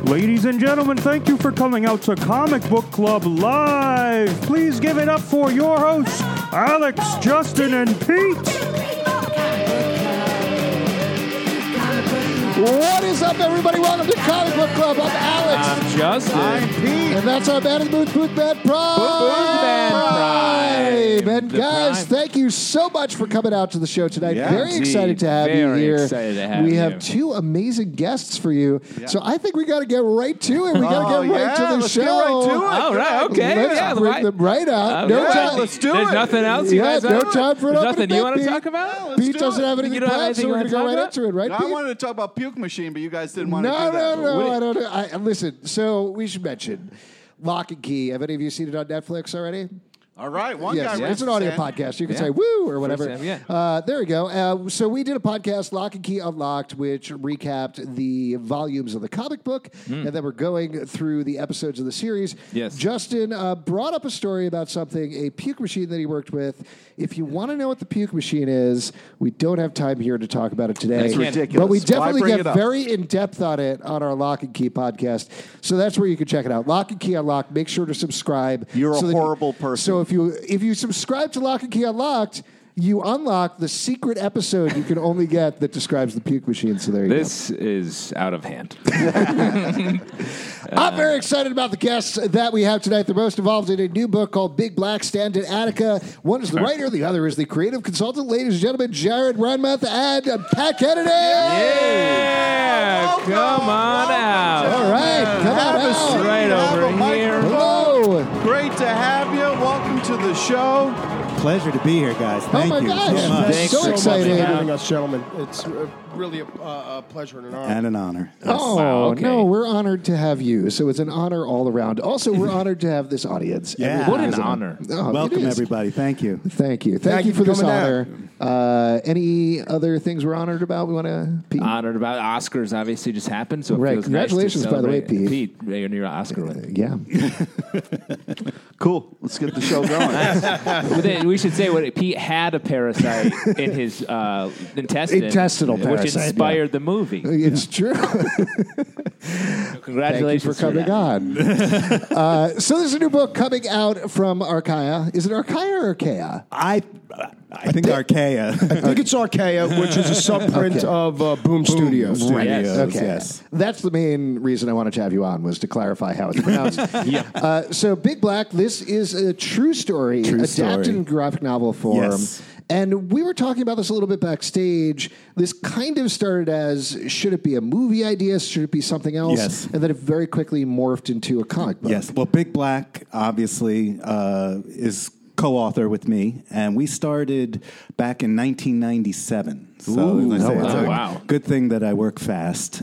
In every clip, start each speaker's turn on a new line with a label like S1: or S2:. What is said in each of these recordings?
S1: Ladies and gentlemen, thank you for coming out to Comic Book Club Live. Please give it up for your hosts, Alex, Justin, and Pete.
S2: What is up, everybody? Welcome to Comic Book Club. I'm Alex.
S3: I'm Justin.
S4: I'm Pete.
S2: And that's our man in the booth, Boothman Prime. And guys, thank you so much for coming out to the show tonight.
S4: Yeah,
S2: very excited to have you here.
S3: Excited to have
S2: we
S3: you.
S2: have two amazing guests for you. Yeah. So I think we got to get right to it. We got to get right to the
S4: let's
S2: show.
S4: Get right to it.
S3: All right, okay.
S2: Let's bring them right out.
S3: No
S2: time.
S4: Let's do
S3: There's
S4: it.
S3: nothing else you guys
S2: no
S3: want?
S2: time for
S3: There's
S2: an
S3: nothing
S2: opening
S3: you want to
S2: bit,
S3: talk
S2: Pete.
S3: about?
S2: Pete doesn't have anything
S3: You don't have
S2: planned, so
S3: anything
S2: we're going to
S3: you
S2: go
S3: wanna
S2: right
S3: talk
S2: into it, right,
S4: I
S2: Pete?
S4: wanted to talk about Puke Machine, but you guys didn't want to do
S2: No,
S4: that.
S2: I don't know. Listen, so we should mention Lock and Key. Have any of you seen it on Netflix already?
S4: All right, one
S2: Yes,
S4: guy.
S2: it's an audio podcast. You can say woo or whatever. There we go. So we did a podcast, Lock and Key Unlocked, which recapped the volumes of the comic book, and then we're going through the episodes of the series.
S3: Yes.
S2: Justin brought up a story about something, a puke machine that he worked with. If you want to know what the puke machine is, we don't have time here to talk about it today.
S4: That's ridiculous.
S2: But we
S4: Why
S2: definitely
S4: bring
S2: get
S4: it up?
S2: very in-depth on it on our Lock and Key podcast. So that's where you can check it out. Lock and Key Unlocked. Make sure to subscribe.
S4: You're a
S2: that
S4: horrible person.
S2: So if you subscribe to Lock and Key Unlocked, you unlock the secret episode you can only get that describes the puke machine. So there you
S3: This is out of hand.
S2: go. I'm very excited about the guests that we have tonight. They're most involved in a new book called Big Black Stand in Attica. One is the writer, the other is the creative consultant. Ladies and gentlemen, Jared Runmuth and Pat Kennedy.
S3: Yeah, come on out.
S2: All right, come on
S4: Have a
S2: out.
S4: seat.
S3: Right
S4: Have
S3: over
S4: a microphone.
S3: here.
S2: Hello.
S4: Great to have you. Welcome to the show.
S5: Pleasure to be here, guys. Thank
S2: my
S5: you
S2: gosh.
S5: so much.
S3: Thanks
S2: So
S3: so much
S2: excited.
S3: for
S6: having us, gentlemen. It's really a pleasure and an honor.
S5: And an honor.
S2: Oh,
S3: Wow, okay.
S2: no, we're honored to have you. So it's an honor all around. Also, we're honored to have this audience.
S5: Yeah.
S2: Everyone
S3: What an
S2: is
S3: honor.
S2: Oh, it
S5: Welcome,
S2: is.
S5: everybody. Thank you.
S2: Thank you. Thank you for this
S6: coming
S2: honor. Any other things we're honored about? We want to, Pete?
S3: Honored about Oscars obviously just happened, so it
S2: Right.
S3: feels nice to
S2: Congratulations, by the way,
S3: celebrate.
S2: Pete.
S3: Pete, you're an Oscar winner.
S2: Yeah.
S4: Cool. Let's get the show going.
S3: We should say what Pete had a parasite in his
S2: Intestinal
S3: which
S2: parasite,
S3: inspired the movie.
S2: It's true.
S3: Congratulations
S2: Thank you for coming on. So there's a new book coming out from Archaea. Is it Archaea or Archaea?
S5: I think Archaea.
S6: I think it's Archaea, which is a subprint of Boom Studios.
S5: Studios,
S2: Okay.
S5: yes.
S2: That's the main reason I wanted to have you on, was to clarify how it's pronounced. So Big Black, this is a true story, adapted
S5: story.
S2: in graphic novel form.
S5: Yes.
S2: And we were talking about this a little bit backstage. This kind of started as, should it be a movie idea? Should it be something else?
S5: Yes.
S2: And then it very quickly morphed into a comic book.
S5: Yes. Well, Big Black obviously is co-author with me, and we started back in 1997. So as I say, it's a
S3: wow.
S5: good thing that I work fast.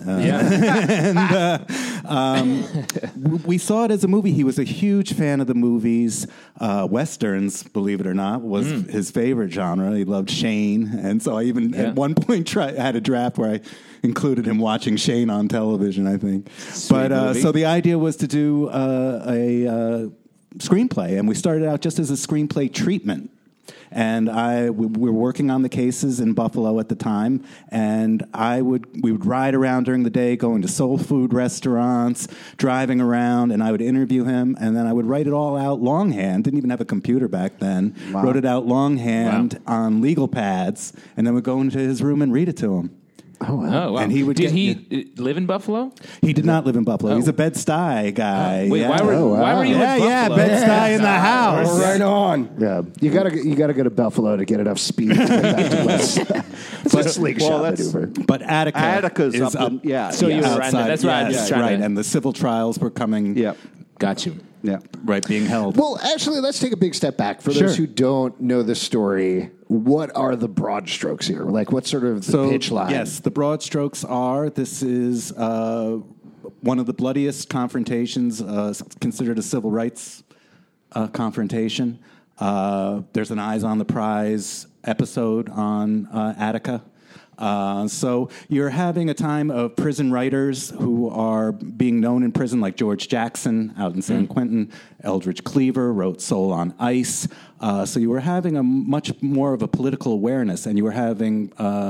S5: We saw it as a movie. He was a huge fan of the movies. Westerns, believe it or not, was his favorite genre. He loved Shane, and so I even at one point had a draft where I included him watching Shane on television, I think.
S3: movie.
S5: So the idea was to do a screenplay, and we started out just as a screenplay treatment. And we were working on the cases in Buffalo at the time, and we would ride around during the day, going to soul food restaurants, driving around, and I would interview him, and then I would write it all out longhand. Didn't even have a computer back then.
S4: Wow.
S5: Wrote it out longhand on legal pads, and then would go into his room and read it to him.
S2: Oh, wow.
S3: Oh, wow.
S5: And he would
S3: Did
S5: get-
S3: he live in Buffalo?
S5: He did not live in Buffalo. He's a Bed-Stuy guy.
S3: Wait,
S5: yeah.
S3: why were you in Buffalo?
S5: Yeah, Bed-Stuy in the house.
S6: Right on.
S2: Yeah, you gotta go to Buffalo to get enough speed to get back to West. It's a slingshot maneuver.
S5: But
S4: Attica's
S5: is
S4: up in- yeah.
S3: So you were around
S5: outside.
S3: there. That's why I was
S5: Yes,
S3: trying
S5: right.
S3: to...
S5: And the civil trials were coming.
S4: Yeah.
S3: Got you.
S4: Yeah.
S5: Right, being held.
S2: Well, actually, let's take a big step back. For those who don't know the story, what are the broad strokes here? Like, what's sort of the pitch line?
S5: Yes, the broad strokes are this is one of the bloodiest confrontations, considered a civil rights confrontation. There's an Eyes on the Prize episode on Attica. So you're having a time of prison writers who are being known in prison, like George Jackson out in San Quentin. Eldridge Cleaver wrote Soul on Ice. So you were having a much more of a political awareness, and you were having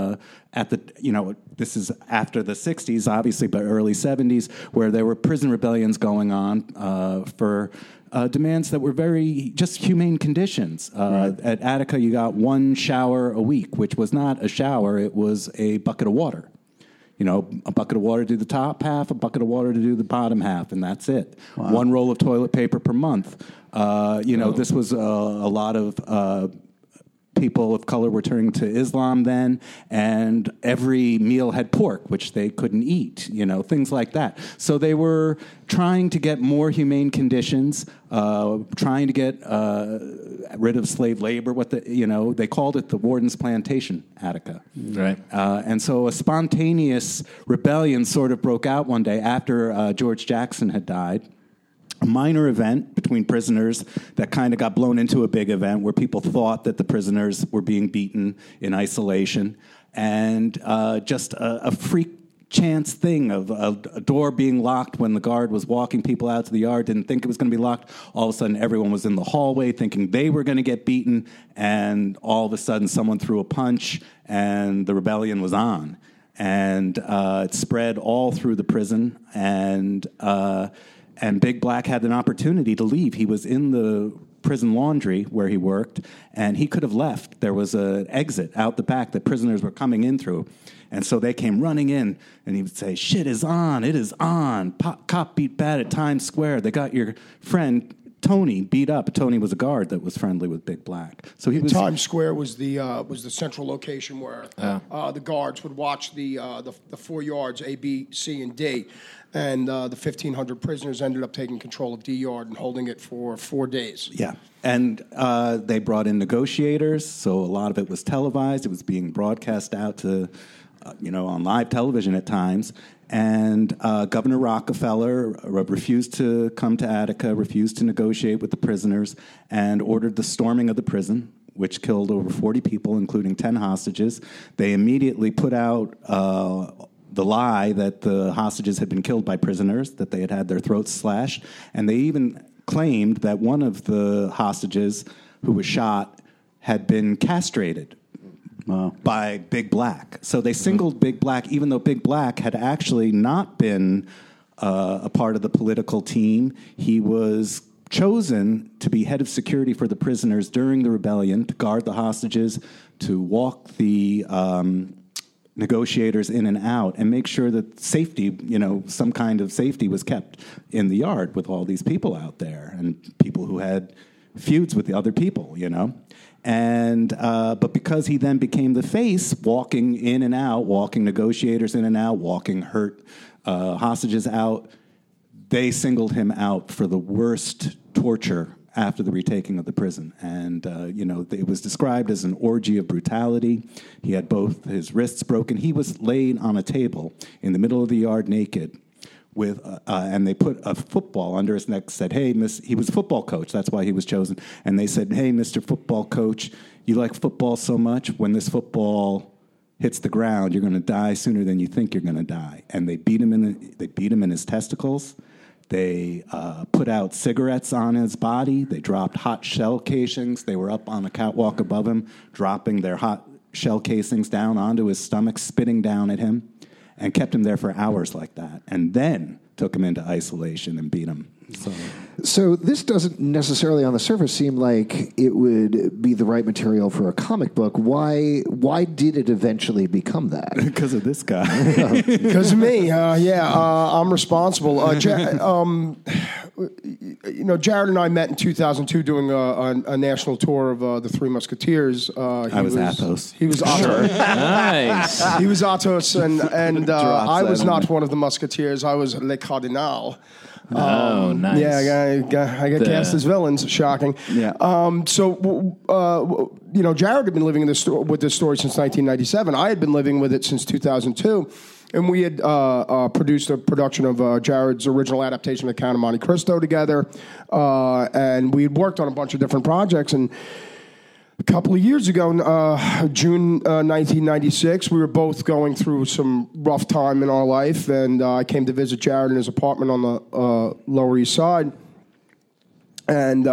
S5: this is after the 60s, obviously, but early 70s, where there were prison rebellions going on for demands that were very just humane conditions. At Attica, you got one shower a week, which was not a shower, it was a bucket of water. A bucket of water to do the top half, a bucket of water to do the bottom half, and that's it. Wow. One roll of toilet paper per month. This was a lot of people of color were turning to Islam then, and every meal had pork, which they couldn't eat, things like that. So they were trying to get more humane conditions, trying to get rid of slave labor. They called it the Warden's Plantation, Attica.
S3: Right.
S5: And so a spontaneous rebellion sort of broke out one day after George Jackson had died. A minor event between prisoners that kind of got blown into a big event where people thought that the prisoners were being beaten in isolation, and just a freak chance thing of a door being locked when the guard was walking people out to the yard, didn't think it was going to be locked. All of a sudden, everyone was in the hallway thinking they were going to get beaten, and all of a sudden, someone threw a punch, and the rebellion was on. And it spread all through the prison, and Big Black had an opportunity to leave. He was in the prison laundry where he worked, and he could have left. There was an exit out the back that prisoners were coming in through. And so they came running in, and he would say, "Shit is on, it is on. Cop beat bad at Times Square. They got your friend Tony beat up." Tony was a guard that was friendly with Big Black. So he was
S6: Times Square was the central location where the guards would watch the 4 yards A, B, C, and D, and the 1,500 prisoners ended up taking control of D Yard and holding it for 4 days.
S5: Yeah, and they brought in negotiators, so a lot of it was televised. It was being broadcast out to on live television at times. And Governor Rockefeller refused to come to Attica, refused to negotiate with the prisoners, and ordered the storming of the prison, which killed over 40 people, including 10 hostages. They immediately put out the lie that the hostages had been killed by prisoners, that they had had their throats slashed, and they even claimed that one of the hostages who was shot had been castrated by Big Black. So they singled Big Black, even though Big Black had actually not been a part of the political team. He was chosen to be head of security for the prisoners during the rebellion, to guard the hostages, to walk the negotiators in and out, and make sure that safety, some kind of safety was kept in the yard with all these people out there, and people who had feuds with the other people, And but because he then became the face, walking in and out, walking negotiators in and out, walking hurt hostages out, they singled him out for the worst torture after the retaking of the prison. And, it was described as an orgy of brutality. He had both his wrists broken. He was laid on a table in the middle of the yard naked, and they put a football under his neck, said, "Hey, he was a football coach. That's why he was chosen." And they said, "Hey, Mr. Football Coach, you like football so much, when this football hits the ground, you're going to die sooner than you think you're going to die." And they beat him in his testicles. They put out cigarettes on his body. They dropped hot shell casings. They were up on a catwalk above him, dropping their hot shell casings down onto his stomach, spitting down at him, and kept him there for hours like that, and then took him into isolation and beat him.
S2: So this doesn't necessarily on the surface seem like it would be the right material for a comic book. Why did it eventually become that?
S5: Because of this guy.
S6: Because of me. I'm responsible. Jared and I met in 2002 doing a national tour of the Three Musketeers.
S5: I was Athos.
S6: He was Athos.
S3: Sure. Nice.
S6: He was Athos, and I was not one of the Musketeers. I was Le Cardinal.
S3: Oh, nice.
S6: Yeah, I got cast as villains. Shocking.
S5: Yeah.
S6: Jared had been living with this story since 1997. I had been living with it since 2002. And we had produced a production of Jared's original adaptation of The Count of Monte Cristo together. And we had worked on a bunch of different projects. And A couple of years ago, June 1996, we were both going through some rough time in our life, and I came to visit Jared in his apartment on the Lower East Side. And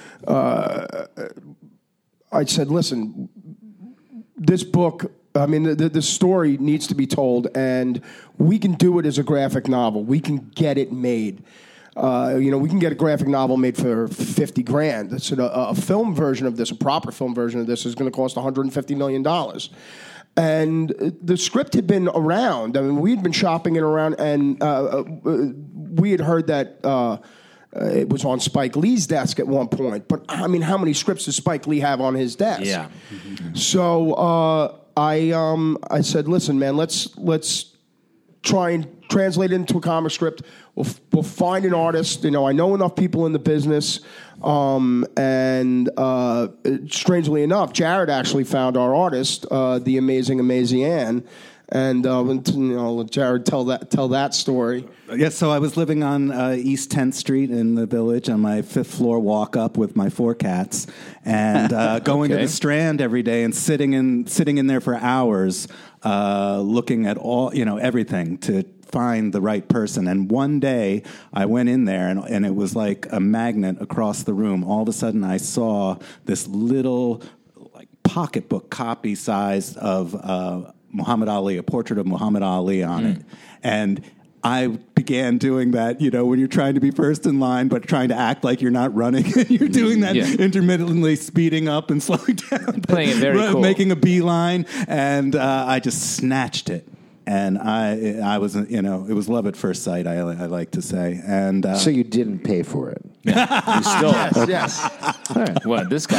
S6: I said, listen, this book, I mean, the story needs to be told, and we can do it as a graphic novel. We can get it made. We can get a graphic novel made for $50,000. So a film version of this, a proper film version of this, is going to cost $150 million. And the script had been around. I mean, we'd been shopping it around, and we had heard that it was on Spike Lee's desk at one point. But, I mean, how many scripts does Spike Lee have on his desk?
S3: Yeah.
S6: So I said, listen, man, let's try and translate it into a comic script. We'll find an artist. I know enough people in the business. And strangely enough, Jared actually found our artist, the amazing Ann. And let Jared tell that story.
S5: Yes, so I was living on East 10th Street in the Village on my 5th floor walk up with my 4 cats, and going to the Strand every day and sitting in there for hours, looking at all everything to find the right person. And one day I went in there, and it was like a magnet across the room. All of a sudden I saw this little pocketbook copy size of Muhammad Ali, a portrait of Muhammad Ali on it. And I began doing that, when you're trying to be first in line, but trying to act like you're not running. You're doing that intermittently, speeding up and slowing down.
S3: Playing it very cool.
S5: Making a beeline. And I just snatched it. And I was, it was love at first sight, I like to say. And
S2: so you didn't pay for it?
S3: Yeah, you still.
S6: Yes.
S2: Right.
S3: What, this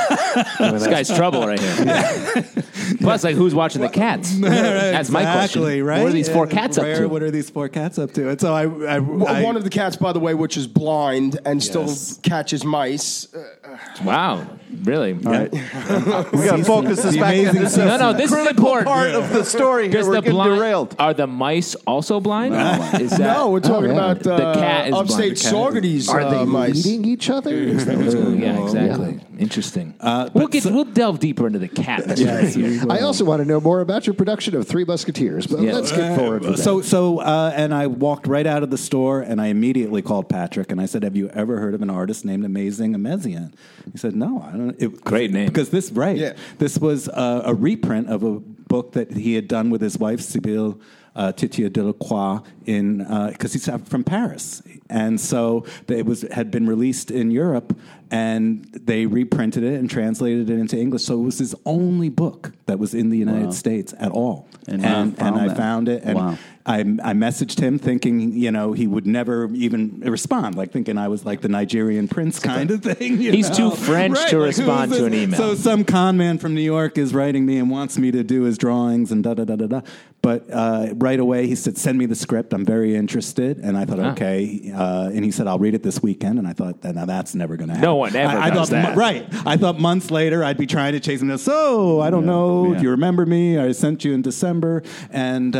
S3: guy's trouble right here. Plus, who's watching the cats? That's my question.
S5: Right?
S3: What are these 4 cats up to?
S5: What are these 4 cats up to? And so
S6: one of the cats, by the way, which is blind and still catches mice.
S3: Wow, really?
S4: We got to focus this back in. This
S3: is important.
S4: Part of the story here. We're getting derailed.
S3: Are the mice also blind?
S6: No, we're talking about
S3: the cat is
S6: upstate Saugerties.
S2: Are they
S6: mice
S2: eating each other?
S3: Yeah, exactly. Yeah. Interesting. We'll delve deeper into the cat.
S2: I also want to know more about your production of Three Musketeers, but let's get forward with that.
S5: And I walked right out of the store, and I immediately called Patrick, and I said, have you ever heard of an artist named Amazing Amezian? He said, no, I don't.
S3: Great name.
S5: Because this was a reprint of a book that he had done with his wife, Sibylle Titia Delacroix, because he's from Paris. And so it had been released in Europe, and they reprinted it and translated it into English. So it was his only book that was in the United States at all. And I found it, and I messaged him thinking, he would never even respond, thinking I was like the Nigerian prince kind of thing.
S3: He's too French to respond to an email.
S5: So some con man from New York is writing me and wants me to do his drawings and da-da-da-da-da. But right away he said, send me the script. I'm very interested. And I thought, okay. And he said, I'll read it this weekend. And I thought, now that's never going to happen.
S3: No one ever does that.
S5: Right. I thought months later I'd be trying to chase him down. So I don't know if you remember me. I sent you in December. And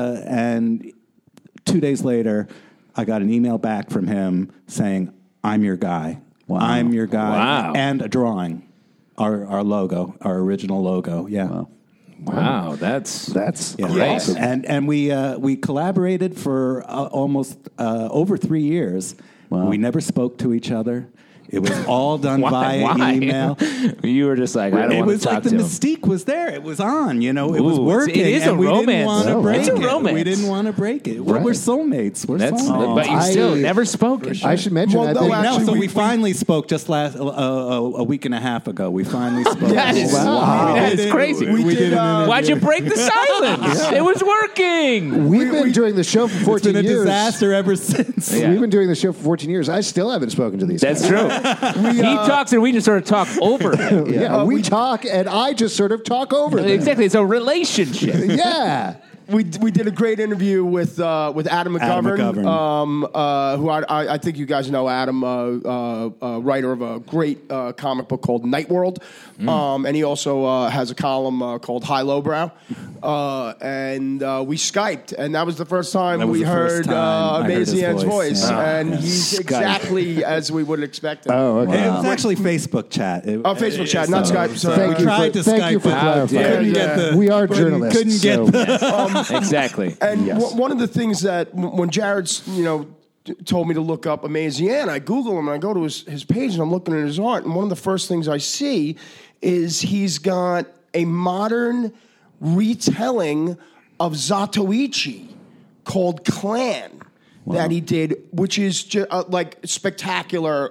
S5: 2 days later, I got an email back from him saying, I'm your guy. Wow. I'm your guy.
S3: Wow.
S5: And a drawing. Our logo, our original logo. Yeah.
S3: Wow, that's
S5: great. Awesome. And we collaborated for almost over 3 years. Wow. We never spoke to each other. It was all done via email.
S3: You were just like, I don't want to talk to him.
S5: It was like the mystique was there. It was on, It was working.
S3: It is a romance.
S5: It's a romance. We didn't want to break it. We're soulmates. We're soulmates.
S3: But you still never spoke.
S2: I should mention
S5: we finally spoke just a week and a half ago. We finally spoke.
S3: That is crazy. Why'd you break the silence? It was working.
S2: We've been doing the show for 14 years.
S5: It's been a disaster ever since.
S2: We've been doing the show for 14 years. I still haven't spoken to these guys.
S3: That's true. He talks and we just sort of talk over him.
S2: We talk and I just sort of talk over them.
S3: Exactly. It's a relationship.
S2: Yeah.
S6: we did a great interview with Adam McGovern, who I think you guys know Adam, writer of a great comic book called Night World, and he also has a column called High Lowbrow, and we Skyped, and that was the first time we heard Amazian's voice, and he's exactly as we would expect him.
S2: Oh, okay.
S5: It was actually Facebook chat.
S6: Facebook chat, not Skype. So
S2: Thank you for clarifying. We are journalists.
S5: Couldn't get the...
S3: Exactly.
S6: And one of the things that when Jared's, told me to look up Amazian, I Google him and I go to his page and I'm looking at his art, and one of the first things I see is he's got a modern retelling of Zatoichi called Clan that he did, which is like spectacular,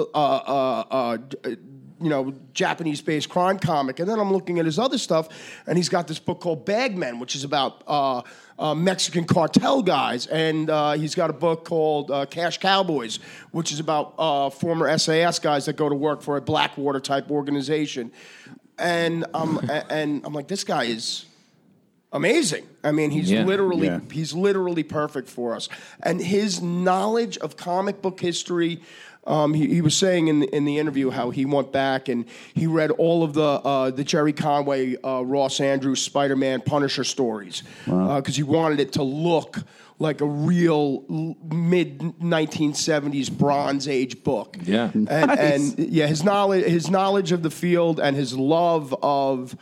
S6: Japanese-based crime comic. And then I'm looking at his other stuff, and he's got this book called Bagmen, which is about Mexican cartel guys. And he's got a book called Cash Cowboys, which is about former SAS guys that go to work for a Blackwater-type organization. And I'm like, this guy is amazing. I mean, he's literally perfect for us. And his knowledge of comic book history. He was saying in the interview how he went back and he read all of the Jerry Conway, Ross Andrews, Spider-Man, Punisher stories because he wanted it to look like a real mid-1970s Bronze Age book.
S3: Yeah,
S6: and his knowledge of the field and his love of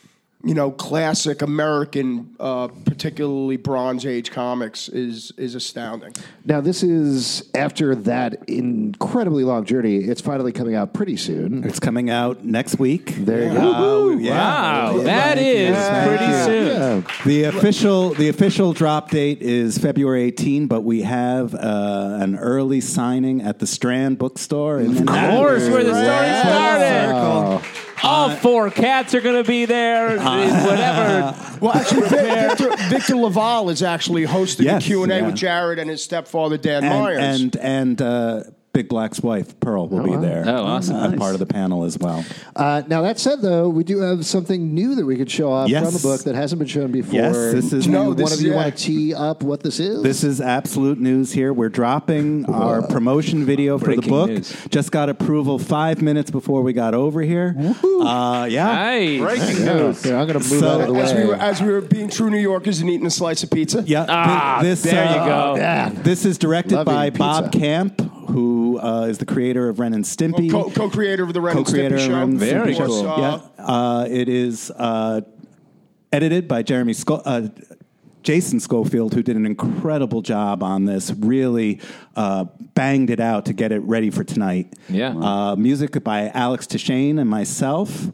S6: classic American, particularly Bronze Age comics is astounding.
S2: Now, this is after that incredibly long journey. It's finally coming out pretty soon.
S5: It's coming out next week.
S2: There you go.
S3: Wow, that is pretty soon.
S5: Yeah. The official drop date is February 18, but we have an early signing at the Strand Bookstore.
S3: Of course, where the story started. All 4 cats are going to be there. Whatever.
S6: Well, actually, Victor Laval is actually hosting a Q&A with Jared and his stepfather, Dan Myers.
S5: And Big Black's wife, Pearl, will be there.
S3: Oh, awesome.
S5: Part of the panel as well.
S2: Now, that said, though, we do have something new that we could show off from the book that hasn't been shown before.
S5: Yes, this is new.
S2: One of you want to tee up what this is?
S5: This is absolute news here. We're dropping our promotion video for the book.
S3: News.
S5: Just got approval 5 minutes before we got over here.
S3: Nice.
S4: Breaking news.
S2: Okay, I'm going to move out of the way.
S6: As we were being true New Yorkers and eating a slice of pizza.
S5: Yeah.
S3: There you go.
S5: This is directed
S2: Love
S5: by
S2: eating
S5: Bob
S2: pizza.
S5: Camp, who is the creator of Ren and Stimpy.
S6: Co-creator of the Ren and Stimpy show.
S3: Very cool.
S5: It is edited by Jason Schofield, who did an incredible job on this, really banged it out to get it ready for tonight.
S3: Yeah.
S5: Music by Alex Tishane and myself.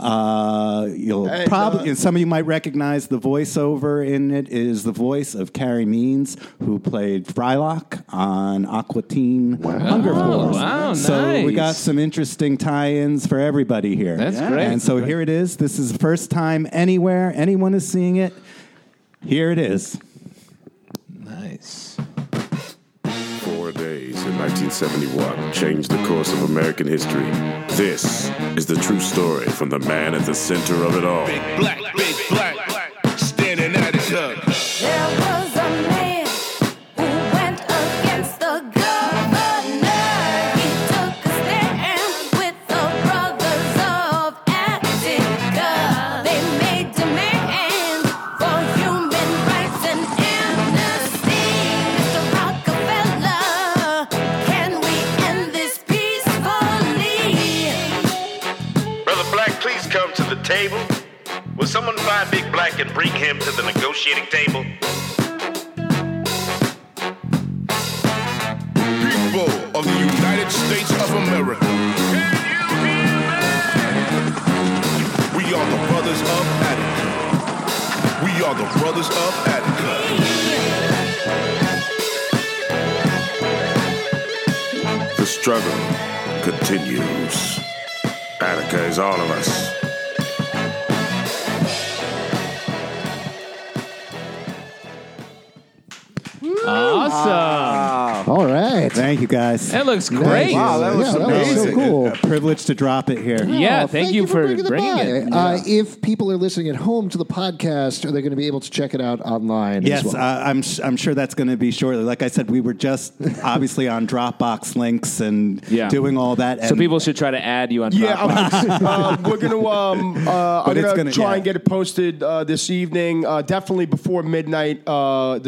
S5: Some of you might recognize the voiceover in it is the voice of Carrie Means, who played Frylock on Aqua Teen Hunger Force.
S3: Wow,
S5: so we
S3: nice.
S5: got some interesting tie-ins for everybody here.
S3: That's great.
S5: And so here it is. This is the first time anywhere anyone is seeing it. Here it is.
S3: Nice.
S7: 4 days in 1971 changed the course of American history. This is the true story from the man at the center of it all.
S8: Big black, standing at it up.
S9: There was a man who went against the governor. He took a stand with the brothers of Attica. They made demands for human rights and amnesty. Mr. Rockefeller, can we end this peacefully?
S8: Brother Black, please come to the table. Will someone find Big Black and bring him to the negotiating table? People of the United States of America. Can you hear me? We are the brothers of Attica. We are the brothers of Attica.
S7: The struggle continues. Attica is all of us.
S3: Awesome.
S2: All right.
S5: Thank you, guys.
S3: That looks great.
S4: Wow, that was
S2: That was so
S4: amazing.
S2: cool.
S5: A privilege to drop it here.
S3: Yeah,
S2: Oh,
S3: thank you for bringing it.
S2: If people are listening at home to the podcast, are they going to be able to check it out online?
S5: Yes,
S2: as well?
S5: I'm sure that's going to be shortly. Like I said, we were just obviously on Dropbox links and doing all that. And
S3: So people should try to add you on Dropbox.
S6: We're gonna. I'm gonna try and get it posted this evening. Definitely before midnight. When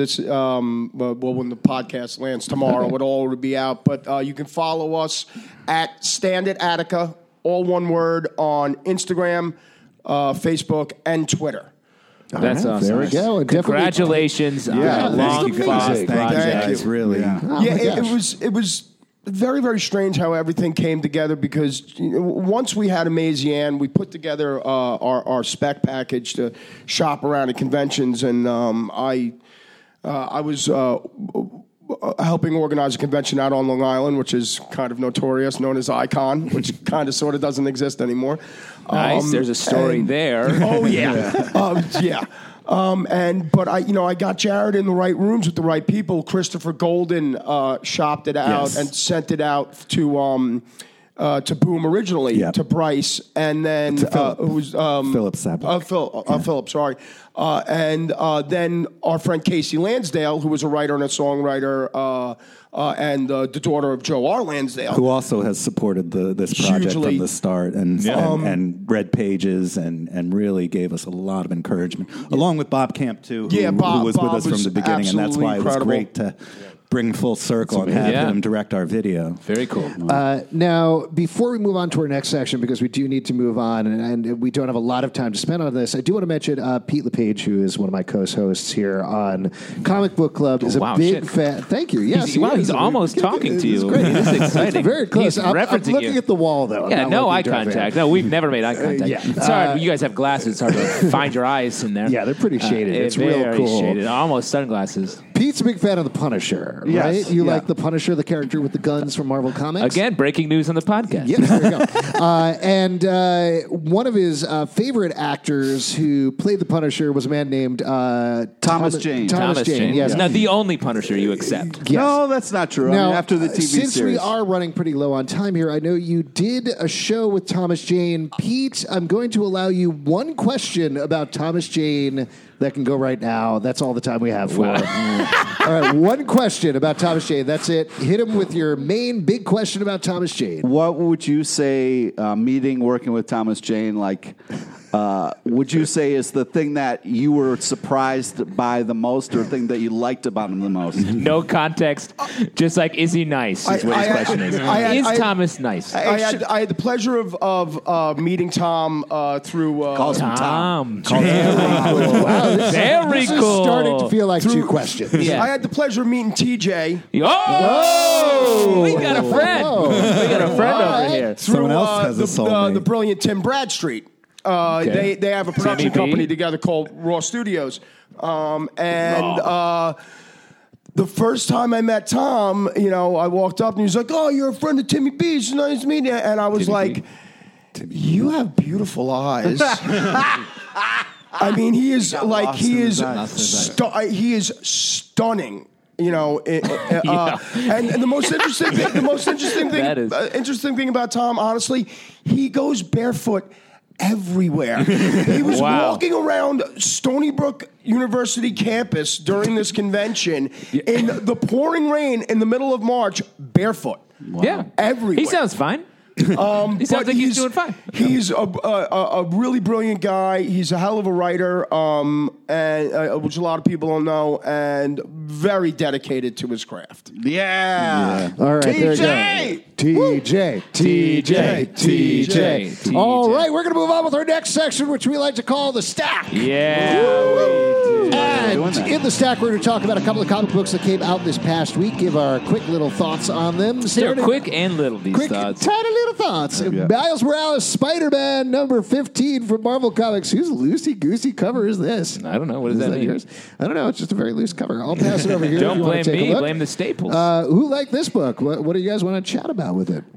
S6: the podcast lands tomorrow, it'll all be out. But you can follow us at Stand at Attica, all one word, on Instagram, Facebook, and Twitter.
S3: That's awesome.
S2: There we go. And
S3: Congratulations on a long
S2: thank you,
S3: fought
S2: guys.
S5: Thank you
S3: project.
S5: guys, really.
S6: It was very, very strange how everything came together because once we had Amazing Ann, we put together our spec package to shop around at conventions, and I was helping organize a convention out on Long Island, which is kind of notorious, known as Icon, which kind of sort of doesn't exist anymore.
S3: Nice. There's a story there.
S6: Oh yeah, yeah. But I got Jared in the right rooms with the right people. Christopher Golden shopped it out and sent it out to Boom originally, to Bryce, and then
S5: Philip Sapp.
S6: Philip, sorry. And then our friend Casey Lansdale, who was a writer and a songwriter, and the daughter of Joe R. Lansdale,
S5: who also has supported this project
S6: Hugely.
S5: from the start and read pages and really gave us a lot of encouragement, along with Bob Camp too, who was with us from the beginning, and that's why it was great to bring full circle and have him direct our video.
S3: Very cool.
S2: Now, before we move on to our next section, because we do need to move on, and we don't have a lot of time to spend on this, I do want to mention Pete LePage, who is one of my co-hosts here on Comic Book Club, is a big fan. Thank you. Yes,
S3: he's almost talking to you.
S2: Great.
S3: This is exciting.
S2: Very close.
S3: He's
S2: I'm
S3: referencing
S2: looking
S3: you.
S2: at the wall, though.
S3: Yeah,
S2: I'm
S3: no
S2: not
S3: eye
S2: looking directly
S3: contact.
S2: at
S3: No, we've never made eye contact. It's hard. You guys have glasses. It's hard to find your eyes in there.
S2: Yeah, they're pretty shaded. It's real
S3: very
S2: cool.
S3: Shaded. Almost sunglasses.
S2: Pete's a big fan of the Punisher, right? You like the Punisher, the character with the guns from Marvel Comics?
S3: Again, breaking news on the podcast.
S2: Yes, there you go. And one of his favorite actors who played the Punisher was a man named
S4: Thomas Jane.
S2: Thomas Jane, yes.
S3: Now, the only Punisher you accept.
S2: Yes.
S4: No, that's not true.
S2: Now,
S4: after the TV
S2: since
S4: series.
S2: we are running pretty low on time here, I know you did a show with Thomas Jane. Pete, I'm going to allow you one question about Thomas Jane that can go right now. That's all the time we have for it. All right, one question about Thomas Jane. That's it. Hit him with your main big question about Thomas Jane.
S4: What would you say, working with Thomas Jane, would you say is the thing that you were surprised by the most or thing that you liked about him the most?
S3: No context. Just like, is he nice? Is what his question is. Is Thomas nice?
S6: I had the pleasure of meeting Tom through
S4: Calls him Tom.
S2: Wow,
S3: Very
S2: this
S3: cool.
S2: is starting to feel like two questions.
S3: Yeah.
S6: I had the pleasure of meeting TJ.
S3: Oh! We got a friend. We got a friend over here.
S6: Through
S5: Someone else has a soulmate.
S6: the brilliant Tim Bradstreet. They have a production
S3: Timmy B?
S6: company together called Raw Studios. The first time I met Tom, I walked up and he was like, "Oh, you're a friend of Timmy B. It's nice to meet you." And I was like, "You have beautiful eyes." I mean, he is he is stunning. And the most interesting thing about Tom, honestly, he goes barefoot everywhere. He was walking around Stony Brook University campus during this convention in the pouring rain in the middle of March, barefoot.
S3: Yeah.
S6: Everywhere.
S3: He sounds fine. He sounds like he's doing fine.
S6: He's a really brilliant guy. He's a hell of a writer, and which a lot of people don't know, and very dedicated to his craft.
S4: Yeah.
S2: All right, there you go. TJ. All right, we're going to move on with our next section, which we like to call the Stack. And in the Stack, we're going to talk about a couple of comic books that came out this past week, give our quick little thoughts on them.
S3: They're quick and little, these
S2: Quick,
S3: thoughts.
S2: tiny little thoughts. Miles Morales, Spider-Man, number 15 from Marvel Comics. Whose loosey-goosey cover is this?
S3: I don't know. What does that mean?
S2: Yours? I don't know. It's just a very loose cover. I'll pass it over here.
S3: Don't
S2: if you
S3: blame
S2: want to take
S3: me.
S2: a look.
S3: Blame the staples.
S2: Who liked this book? What do you guys want to chat about with it?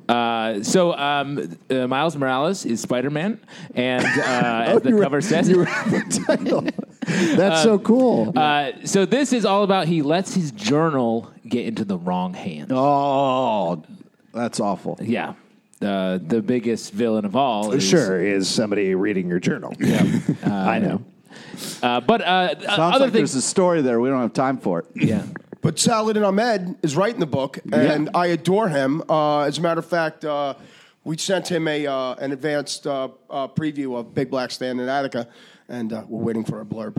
S3: Miles Morales is Spider-Man, and as the cover says,
S2: the title. That's so cool.
S3: So this is all about he lets his journal get into the wrong hands.
S4: Oh, that's awful.
S3: Yeah. The biggest villain of all
S2: is somebody reading your journal. Yeah, I know.
S3: But
S4: Sounds
S3: other
S4: like
S3: things.
S4: there's a story there. We don't have time for it.
S3: Yeah.
S6: But Saladin Ahmed is writing the book, and I adore him. As a matter of fact, we sent him an advanced preview of Big Black Stand in Attica, and we're waiting for a blurb.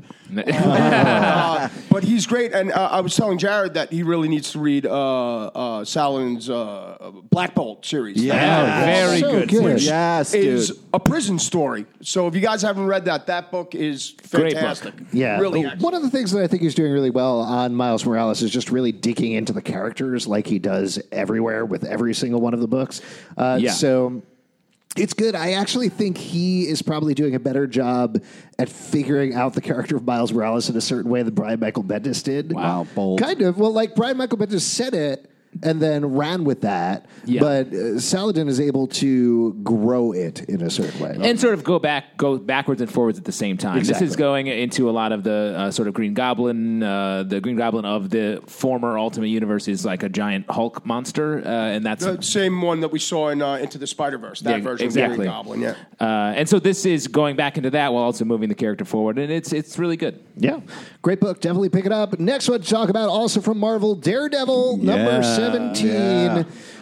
S6: But he's great, and I was telling Jared that he really needs to read Saladin's Black Bolt series.
S3: Yeah, very
S2: So
S3: good.
S2: good.
S3: Which
S4: Yes,
S6: Is
S4: dude.
S6: a prison story. So if you guys haven't read that book is
S3: Great book.
S6: fantastic.
S2: Yeah,
S6: really.
S2: one of the things that I think he's doing really well on Miles Morales is just really digging into the characters like he does everywhere with every single one of the books. So it's good. I actually think he is probably doing a better job at figuring out the character of Miles Morales in a certain way than Brian Michael Bendis did.
S4: Wow, bold.
S2: Kind of. Well, like Brian Michael Bendis said it and then ran with that.
S3: Yeah.
S2: But Saladin is able to grow it in a certain way.
S3: And sort of go backwards and forwards at the same time.
S2: Exactly.
S3: This is going into a lot of the sort of Green Goblin. The Green Goblin of the former Ultimate Universe is like a giant Hulk monster, and that's
S6: The same one that we saw in Into the Spider-Verse, that
S3: Yeah,
S6: version
S3: exactly.
S6: of Green Goblin, yeah.
S3: and so this is going back into that while also moving the character forward, and it's really good.
S2: Yeah. Great book. Definitely pick it up. Next one to talk about, also from Marvel, Daredevil, number 17.
S4: Yeah.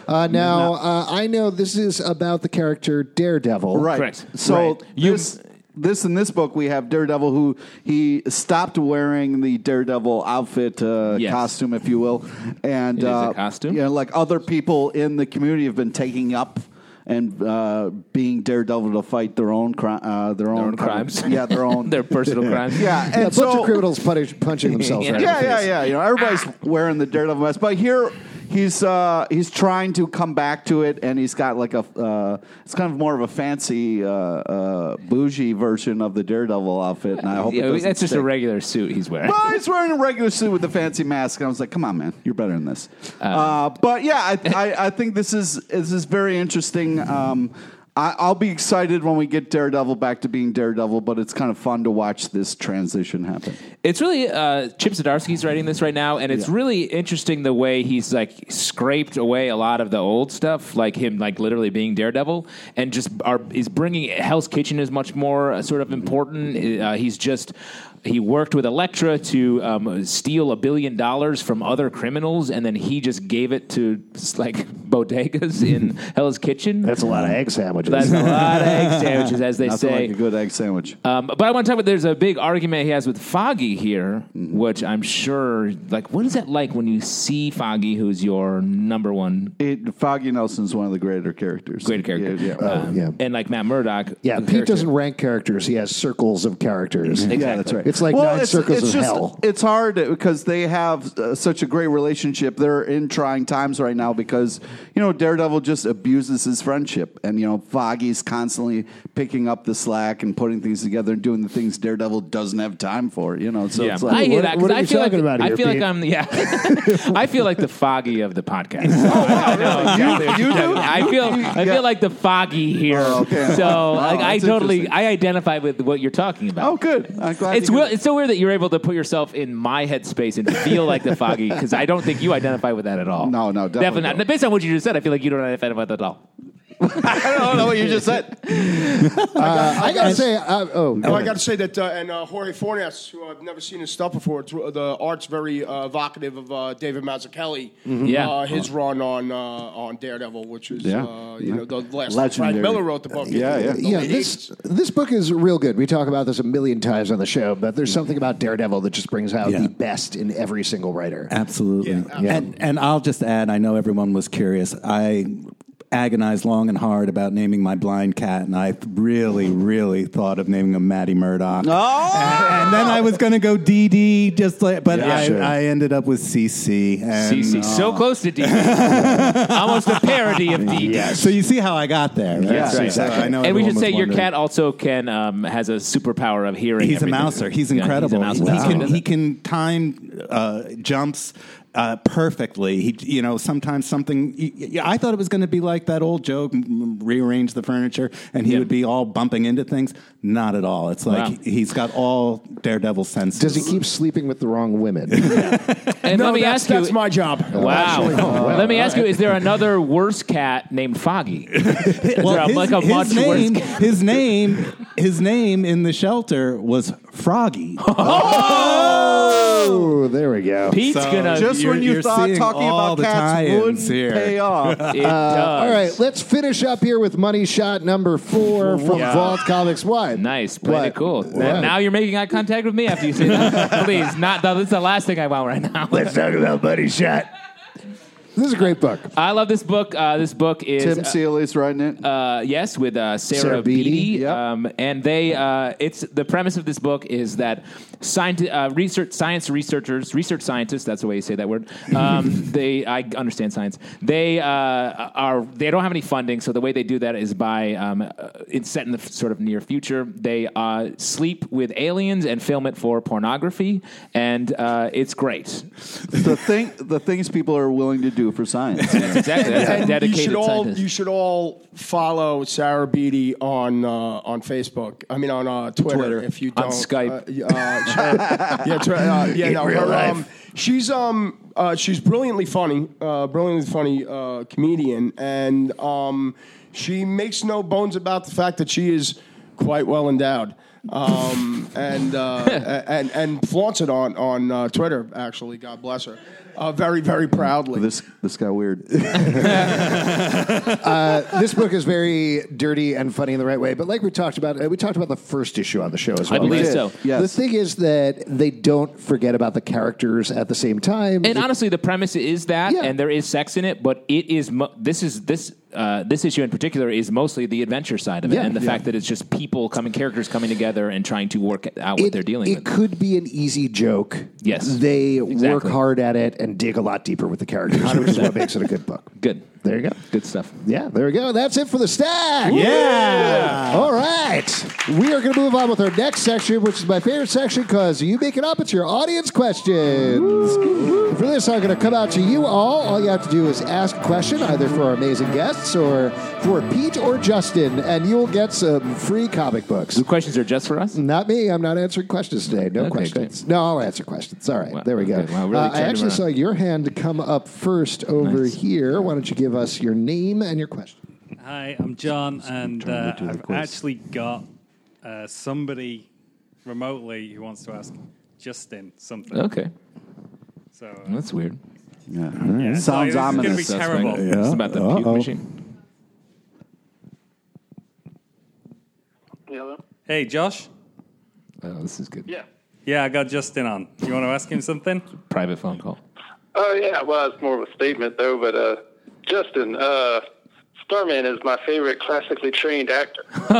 S2: I know this is about the character Daredevil.
S4: Right.
S3: Correct.
S4: So
S3: Right.
S4: this in this book we have Daredevil who he stopped wearing the Daredevil outfit
S3: Yes.
S4: costume, if you will, and
S3: It is a costume?
S4: You know, like other people in the community have been taking up and being Daredevil to fight their own
S3: crimes.
S4: Yeah, their own
S3: Their personal crimes.
S4: Yeah,
S2: A
S4: and
S2: bunch
S4: so
S2: of criminals punching themselves right in the face.
S4: yeah. You know, everybody's wearing the Daredevil mask, but here he's trying to come back to it, and he's got like it's kind of more of a fancy bougie version of the Daredevil outfit, and I hope
S3: That's just a regular suit he's wearing.
S4: Well, he's wearing a regular suit with a fancy mask, and I was like, "Come on, man, you're better than this." But yeah, I think this is very interesting. I'll be excited when we get Daredevil back to being Daredevil, but it's kind of fun to watch this transition happen.
S3: It's really Chip Zdarsky's writing this right now, and it's really interesting the way he's like scraped away a lot of the old stuff, like him like literally being Daredevil, and just is bringing Hell's Kitchen is much more sort of important. He worked with Elektra to steal $1 billion from other criminals, and then he just gave it to like bodegas in Hell's Kitchen.
S2: That's a lot of egg sandwiches.
S3: That's a lot of egg sandwiches, as they
S4: Nothing
S3: say.
S4: like a good egg sandwich.
S3: But I want to talk about, there's a big argument he has with Foggy here, which I'm sure, like, what is that like when you see Foggy, who's your number one
S4: Foggy Nelson's one of the greater characters.
S3: character?
S4: Yeah.
S3: And like Matt Murdock.
S2: Yeah,
S3: the
S2: Pete
S3: character-
S2: doesn't rank characters. He has circles of characters.
S4: Yeah, that's right.
S2: It's like 9 circles of hell.
S4: It's hard because they have such a great relationship. They're in trying times right now because, you know, Daredevil just abuses his friendship. And, you know, Foggy's constantly picking up the slack and putting things together and doing the things Daredevil doesn't have time for, you know. So
S3: Yeah,
S4: it's
S3: I
S4: like,
S3: hear that. 'Cause
S2: what are
S3: I
S2: you
S3: feel
S2: talking
S3: like,
S2: about here,
S3: I feel
S2: Pete?
S3: like I feel like the Foggy of the podcast. I know exactly what
S4: You
S3: you're
S4: do?
S3: talking about. I feel like the Foggy here.
S4: Oh, okay.
S3: So like,
S4: that's interesting.
S3: I identify with what you're talking about.
S4: oh, good. I'm glad
S3: It's so weird that you're able to put yourself in my headspace and feel like the Foggy, because I don't think you identify with that at all.
S4: No, definitely
S3: not.
S4: don't.
S3: Based on what you just said, I feel like you don't identify with that at all.
S4: I don't know what you just said.
S2: I gotta say,
S6: I got to say that, and Jorge Fornes, who I've never seen his stuff before, the art's very evocative of David Mazzucchelli.
S3: Yeah.
S6: His run on Daredevil, which is the last
S4: Legendary.
S6: Frank Miller wrote the book.
S4: Yeah.
S2: yeah, this book is real good. We talk about this a million times on the show, but there's something about Daredevil that just brings out the best in every single writer.
S5: Absolutely.
S2: Yeah.
S5: And I'll just add, I know everyone was curious. I agonized long and hard about naming my blind cat, and I really, really thought of naming him Maddie Murdock. And then I was going to go DD, but I ended up with CC. And,
S3: CC, so close to DD. Almost a parody of DD.
S2: Yes.
S5: So you see how I got there. Right?
S3: That's right.
S5: So I know
S3: And we
S5: everyone
S3: should
S5: was
S3: say your
S5: wondering.
S3: cat also has a superpower of hearing.
S5: He's a
S3: everything.
S5: mouser. He's
S3: Yeah,
S5: incredible.
S3: he's a mouser.
S5: He can time jumps. perfectly. He, sometimes something. I thought it was going to be like that old joke, rearrange the furniture, and he would be all bumping into things. Not at all. It's like he's got all Daredevil senses.
S2: Does he keep sleeping with the wrong women?
S3: And let me ask you,
S6: that's my job.
S3: Wow. Let me ask you: is there another worse cat named Foggy?
S5: His name in the shelter was Froggy.
S2: Oh, there we go.
S3: Pete's gonna
S4: Just when you thought talking about cats wouldn't pay off.
S3: It does.
S2: All right, let's finish up here with money shot number 4 from Vault Comics. What?
S3: Nice, pretty cool. Now you're making eye contact with me after you say that. Please, that's the last thing I want right now.
S2: Let's talk about money shot. This is a great book.
S3: I love this book. This book is
S4: Tim Seeley's writing it.
S3: Yes, with Sarah
S2: Beatty.
S3: Beatty.
S4: Yep.
S3: And they, it's the premise of this book is that research scientists. That's the way you say that word. I understand science. They don't have any funding, so the way they do that is by it's set in the sort of near future. They sleep with aliens and film it for pornography, and it's great.
S4: The things people are willing to do for science.
S3: That's exactly. That's a
S6: And
S3: dedicated scientist.
S6: you should all follow Sarah Beatty on Facebook. I mean on Twitter. If you don't,
S3: On Skype.
S6: She's brilliantly funny, comedian, and she makes no bones about the fact that she is quite well endowed. And flaunts it on Twitter. Actually, God bless her, very very proudly.
S4: This got weird.
S2: This book is very dirty and funny in the right way. But like we talked about the first issue on the show as well.
S3: I believe
S2: right?
S3: so.
S4: Yes.
S2: The thing is that they don't forget about the characters at the same time.
S3: And honestly, the premise is that,
S2: Yeah.
S3: and there is sex in it, but it is this issue in particular is mostly the adventure side of it, and the fact that it's just characters coming together and trying to work out what they're dealing with.
S2: It could be an easy joke.
S3: Yes.
S2: They work
S3: Exactly.
S2: hard at it and dig a lot deeper with the characters, which is what makes it a good book.
S3: Good.
S2: There you go.
S3: Good stuff.
S2: Yeah, there we go. That's it for the stack.
S5: Yeah.
S2: All right. We are going to move on with our next section, which is my favorite section because you make it up. It's your audience questions. For this, I'm going to come out to you all. All you have to do is ask a question, either for our amazing guests or for Pete or Justin, and you'll get some free comic books.
S3: The questions are just for us?
S2: Not me. I'm not answering questions today. No
S3: Okay,
S2: questions.
S3: great.
S2: No, I'll answer questions. All right.
S3: Wow,
S2: There we go.
S3: okay. Wow, really
S2: I
S3: turned
S2: actually
S3: around.
S2: saw your hand come up first over here. Why don't you give us your name and your question?
S10: Hi, I'm John, and
S4: trying to do the
S10: I've
S4: quiz.
S10: actually got somebody remotely who wants to ask Justin something.
S3: Okay.
S10: So
S3: That's weird.
S4: Yeah.
S10: yeah,
S4: Sounds
S10: so
S4: ominous.
S10: This is going to be terrible.
S5: Yeah.
S3: It's about the puke machine.
S11: Hello?
S10: Hey, Josh.
S3: Oh, this is good.
S11: Yeah.
S10: Yeah, I got Justin on. You want to ask him something?
S3: Private phone call.
S11: Oh, yeah. Well, it's more of a statement, though. But, Justin, Starman is my favorite classically trained actor.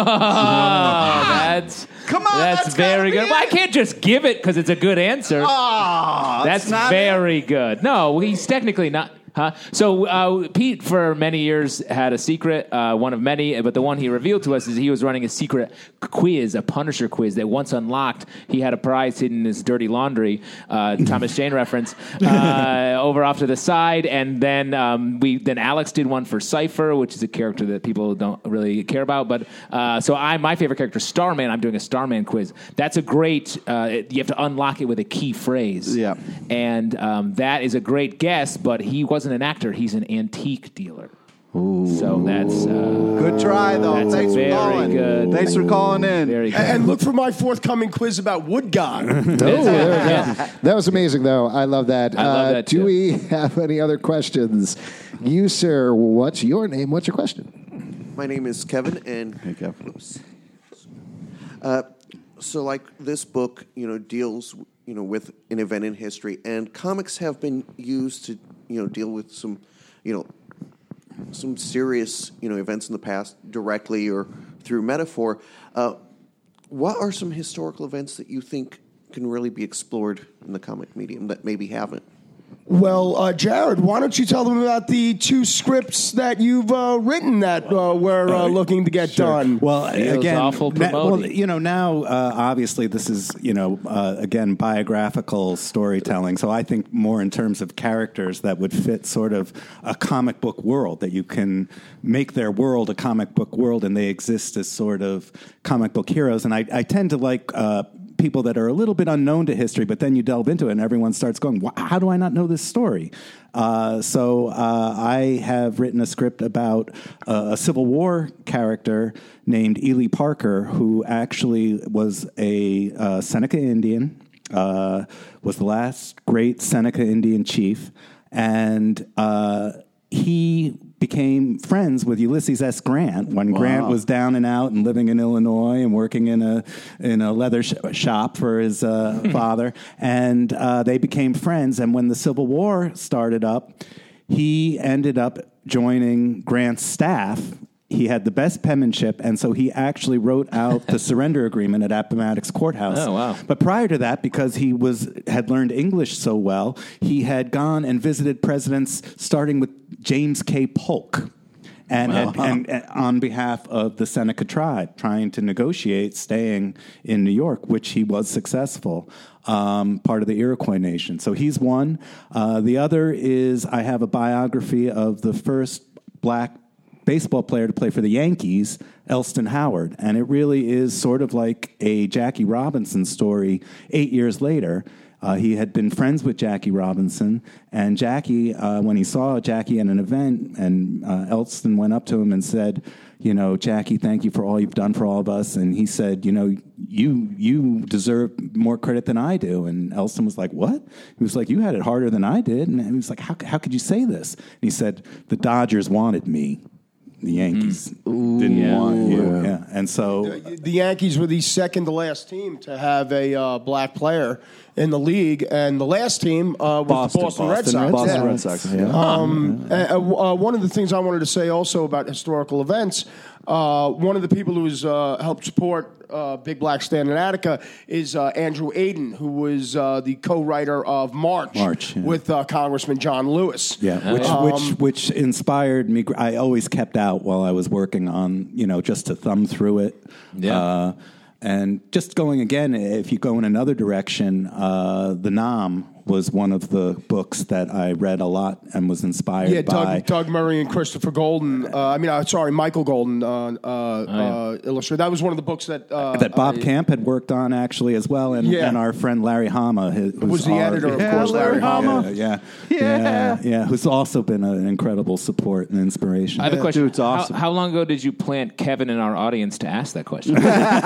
S3: That's
S4: Come on,
S3: That's
S4: that's gotta
S3: very
S4: be
S3: good. Well, I can't just give it because it's a good answer. That's
S4: not
S3: very good. No, he's technically not. Huh? So Pete, for many years, had a secret, one of many, but the one he revealed to us is he was running a secret quiz, a Punisher quiz that once unlocked, he had a prize hidden in his dirty laundry, Thomas Jane reference, over off to the side, and then then Alex did one for Cypher, which is a character that people don't really care about. But so my favorite character, Starman. I'm doing a Starman quiz. That's a great. You have to unlock it with a key phrase.
S4: Yeah.
S3: And that is a great guess, but he wasn't an actor. He's an antique dealer. So that's
S4: Good try, though.
S3: That's
S4: Thanks for
S3: very
S4: calling.
S3: good.
S4: Thanks for calling in.
S3: very good.
S6: And look for my forthcoming quiz about Wood God.
S2: Oh, there we go. That was amazing, though. I love that.
S3: I love that,
S2: Do
S3: too.
S2: we have any other questions? You, sir, what's your name? What's your question?
S12: My name is Kevin, and
S4: Hey, Kevin.
S12: so like this book, deals, with an event in history, and comics have been used to, deal with some, some serious, events in the past directly or through metaphor. What are some historical events that you think can really be explored in the comic medium that maybe haven't?
S6: Well, Jared, why don't you tell them about the 2 scripts that you've written that we're looking to get done?
S5: Well,
S3: Feels
S5: again,
S3: awful promoting.
S5: now obviously this is again biographical storytelling. So I think more in terms of characters that would fit sort of a comic book world, that you can make their world a comic book world, and they exist as sort of comic book heroes. And I tend to like people that are a little bit unknown to history, but then you delve into it and everyone starts going, how do I not know this story? So I have written a script about a Civil War character named Ely Parker, who actually was a Seneca Indian, was the last great Seneca Indian chief, and he became friends with Ulysses S. Grant when Grant was down and out and living in Illinois and working in a leather shop for his father, and they became friends. And when the Civil War started up, he ended up joining Grant's staff. He had the best penmanship, and so he actually wrote out the surrender agreement at Appomattox Courthouse.
S3: Oh, wow.
S5: But prior to that, because he had learned English so well, he had gone and visited presidents, starting with James K. Polk, and on behalf of the Seneca tribe, trying to negotiate staying in New York, which he was successful. Part of the Iroquois Nation. So he's one. The other is I have a biography of the first black baseball player to play for the Yankees, Elston Howard. And it really is sort of like a Jackie Robinson story 8 years later. He had been friends with Jackie Robinson, and Jackie, when he saw Jackie at an event, and Elston went up to him and said, Jackie, thank you for all you've done for all of us. And he said, you deserve more credit than I do. And Elston was like, what? He was like, you had it harder than I did. And he was like, how could you say this? And he said, the Dodgers wanted me. The Yankees didn't want you. Yeah. And so
S6: the Yankees were the second to last team to have a black player in the league, and the last team was the Boston Red Sox.
S4: Boston Red Sox. Yeah.
S6: One of the things I wanted to say also about historical events, one of the people who's helped support Big Black Stand in Attica is Andrew Aden, who was the co-writer of March with Congressman John Lewis.
S5: Yeah, which inspired me. I always kept out while I was working on, just to thumb through it. Yeah. And just going again, if you go in another direction, The Nam was one of the books that I read a lot and was inspired by.
S6: Doug Murray and Christopher Golden. Michael Golden illustrated. That was one of the books that
S5: Bob Camp had worked on actually as well, and our friend Larry Hama
S6: was the editor, of course. Larry Hama,
S5: who's also been an incredible support and inspiration.
S3: I have a question.
S4: Dude, it's awesome.
S3: How long ago did you plant Kevin in our audience to ask that question?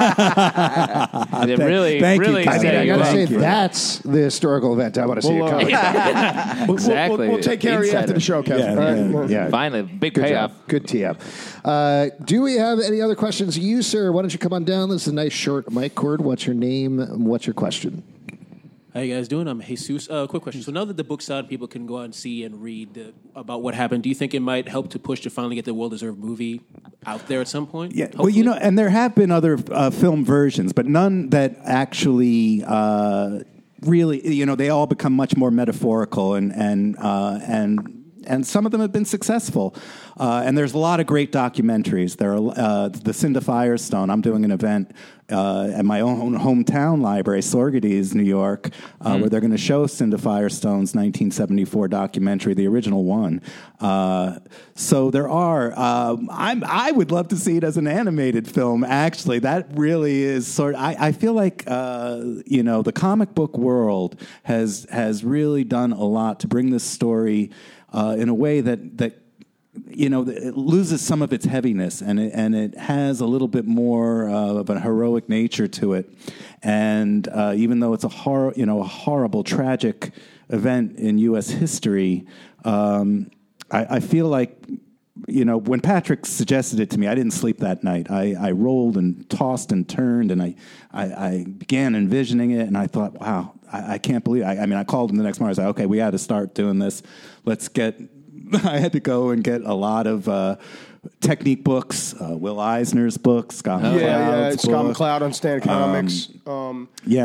S5: Thank you.
S2: I got to say, that's the historical event I want to see it coming.
S3: Exactly.
S6: We'll take care of you after the show, Kevin.
S2: Yeah.
S3: Finally, big
S2: Good
S3: payoff.
S2: job. Good tee up. Do we have any other questions? You, sir, why don't you come on down? This is a nice short mic cord. What's your name? What's your question?
S13: How you guys doing? I'm Jesus. Quick question. So now that the book's out, people can go out and see and read about what happened. Do you think it might help to push to finally get the well-deserved movie out there at some point?
S5: Yeah. Hopefully? Well, and there have been other film versions, but none that actually really, they all become much more metaphorical and some of them have been successful. And there's a lot of great documentaries. There are the Cinda Firestone. I'm doing an event at my own hometown library, Sorgades, New York, where they're going to show Cinda Firestone's 1974 documentary, the original one. So there are. I would love to see it as an animated film. Actually, that really is I feel like the comic book world has really done a lot to bring this story in a way that it loses some of its heaviness, and it has a little bit more of a heroic nature to it. And even though it's a horrible, tragic event in U.S. history, I feel like when Patrick suggested it to me, I didn't sleep that night. I rolled and tossed and turned, and I began envisioning it, and I thought, wow, I can't believe it. I called him the next morning. I was like, okay, we got to start doing this. I had to go and get a lot of technique books, Will Eisner's books, Scott McCloud's book.
S6: Scott McCloud on Stand Comics.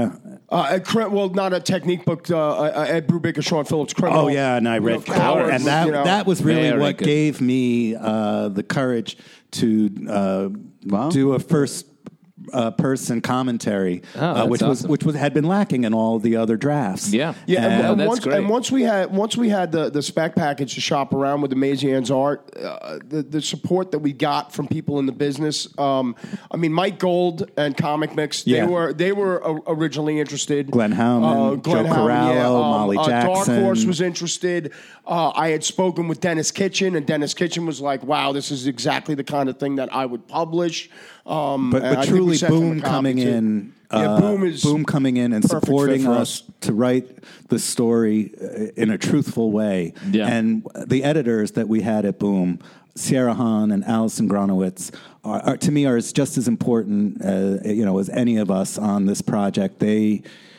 S6: Well, not a technique book. Ed Brubaker, Sean Phillips, Criminal.
S5: Oh yeah, and I read Coward, and that was really
S3: Very
S5: what
S3: good.
S5: gave me the courage to do a first person commentary,
S3: that's awesome.
S5: which had been lacking in all the other drafts.
S6: And
S3: that's
S6: once,
S3: great.
S6: and once we had the spec package to shop around with the Mazian's art, the support that we got from people in the business. I mean, Mike Gold and Comic Mix, they were originally interested.
S5: Glenn Howman, Joe Corallo, Molly Jackson.
S6: Dark Horse was interested. I had spoken with Dennis Kitchen, and Dennis Kitchen was like, "Wow, this is exactly the kind of thing that I would publish."
S5: But truly, Boom coming in, Boom coming in and supporting us to write the story in a truthful way.
S3: Yeah.
S5: And the editors that we had at Boom, Sierra Hahn and Alison Gronowitz, are to me are just as important as any of us on this project. They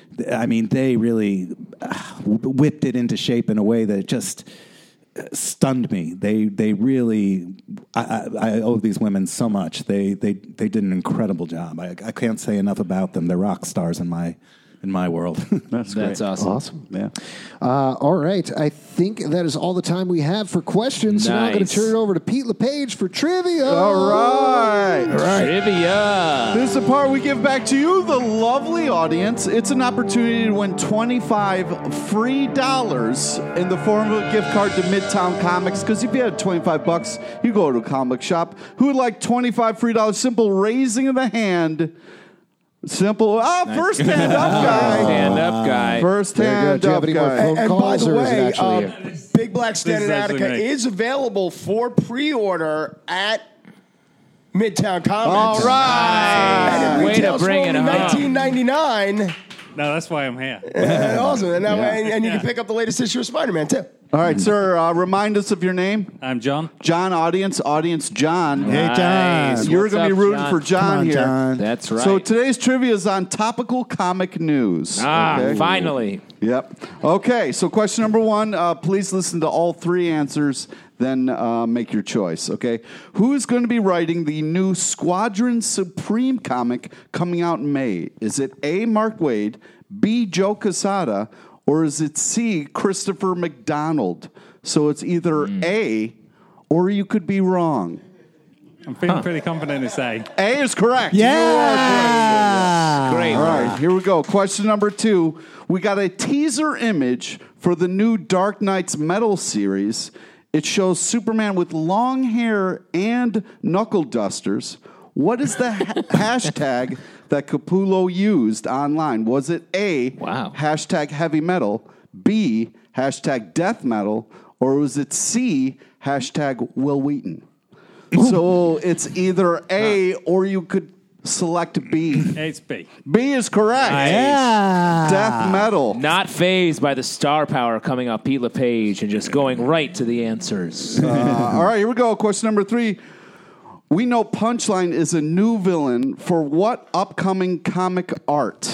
S5: really whipped it into shape in a way that just stunned me. They really, I owe these women so much. They did an incredible job. I can't say enough about them. They're rock stars in my world.
S3: That's awesome.
S2: Awesome.
S5: Yeah.
S2: All right. I think that is all the time we have for questions. So now I'm going to
S3: Nice.
S2: turn it over to Pete LePage for trivia.
S4: All right.
S3: Trivia.
S4: This is the part we give back to you, the lovely audience. It's an opportunity to win $25 free in the form of a gift card to Midtown Comics. Because if you had $25, you go to a comic shop. Who would like $25 free? Simple raising of the hand. Simple. First hand up guy.
S3: Stand up guy.
S4: First
S2: Very
S4: hand
S2: good. Do you have
S4: up
S2: any more
S4: guy.
S2: phone
S6: And by
S2: calls,
S6: the
S2: or is it
S6: way,
S2: actually
S6: Big Black Standard
S10: This is
S6: Attica
S10: actually me.
S6: is available for pre-order at Midtown Comics.
S4: All right.
S6: And it
S3: Way to
S6: retails
S3: bring
S6: for
S3: it
S6: only
S3: home.
S6: $19.99.
S10: No, that's why I'm here.
S6: Awesome. And you can pick up the latest issue of Spider-Man, too.
S4: All right, sir. Remind us of your name.
S10: I'm John.
S4: John, audience John.
S5: Hey, John.
S4: You're
S3: What's
S4: going to be
S3: up,
S4: rooting
S3: John?
S4: for John
S5: Come on,
S4: here.
S5: John.
S3: That's right.
S4: So today's trivia is on topical comic news. Okay?
S3: Finally.
S4: Yep. Okay, so question number 1. Please listen to all 3 answers, then make your choice, okay? Who is going to be writing the new Squadron Supreme comic coming out in May? Is it A, Mark Waid, B, Joe Quesada, or is it C, Christopher McDonald? So it's either A, or you could be wrong.
S10: I'm feeling pretty confident to say.
S4: A is correct.
S5: Yeah.
S4: You are correct.
S3: Great.
S4: All right, here we go. Question number 2. We got a teaser image for the new Dark Knight's Metal series. It shows Superman with long hair and knuckle dusters. What is the hashtag that Capullo used online? Was it A, hashtag heavy metal, B, hashtag death metal, or was it C, hashtag Will Wheaton? So it's either A or you could select B.
S10: It's B.
S4: B is correct.
S5: Yeah.
S4: Death metal.
S3: Not phased by the star power coming out Pete LePage and just going right to the answers.
S4: All right, here we go. Question number 3. We know Punchline is a new villain for what upcoming comic arc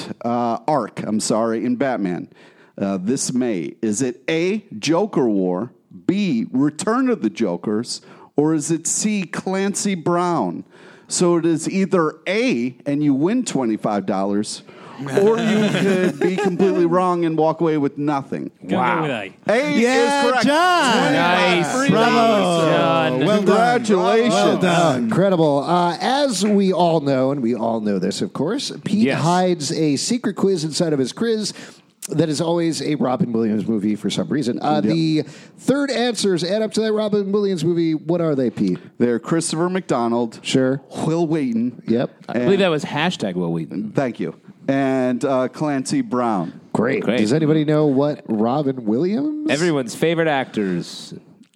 S4: in Batman this May? Is it A, Joker War, B, Return of the Jokers, or is it C, Clancy Brown? So it is either A, and you win $25, or you could be completely wrong and walk away with nothing.
S10: Go with A.
S4: A
S5: Yeah,
S4: is correct.
S5: John.
S3: Nice.
S5: Bravo.
S3: John.
S5: Well
S4: Congratulations.
S5: Well done.
S2: Incredible. As we all know, and we all know this, of course, Pete
S3: Yes.
S2: hides a secret quiz inside of his quiz that is always a Robin Williams movie for some reason. The third answers add up to that Robin Williams movie. What are they, Pete?
S4: They're Christopher McDonald.
S2: Sure.
S4: Will Wheaton.
S2: Yep.
S3: I believe that was hashtag Will Wheaton.
S4: Thank you. And Clancy Brown.
S2: Great. Does anybody know what Robin Williams?
S3: Everyone's favorite actors.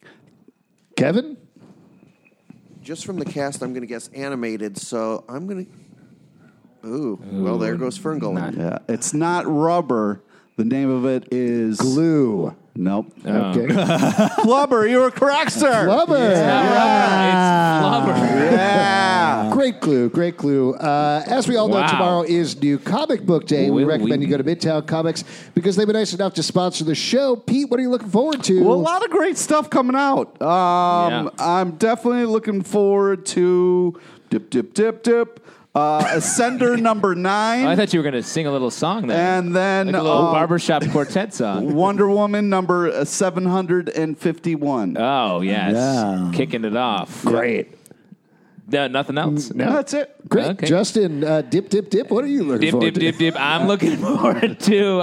S2: Kevin?
S12: Just from the cast, I'm going to guess animated, so I'm going to... Ooh, well, there goes Ferngully.
S4: Yeah, it's not Rubber. The name of it is...
S2: Glue.
S4: Nope.
S2: Okay.
S4: Flubber, you were correct, sir.
S2: Flubber.
S3: It's Flubber.
S4: Yeah.
S2: Great clue, great clue. As we all know,
S3: Wow.
S2: tomorrow is New Comic Book Day. We
S3: Will
S2: recommend you go to Midtown Comics because they've been nice enough to sponsor the show. Pete, what are you looking forward to?
S4: Well, a lot of great stuff coming out. I'm definitely looking forward to Dip. Ascender number 9.
S3: I thought you were going to sing a little song there.
S4: And then
S3: like a little barbershop quartet song.
S4: Wonder Woman number 751.
S3: Oh, yes.
S5: Yeah.
S3: Kicking it off.
S2: Great.
S3: Nothing else?
S2: No,
S4: that's it.
S2: Great.
S3: Okay.
S2: Justin, dip. What are you looking forward to?
S3: Dip. I'm looking forward to.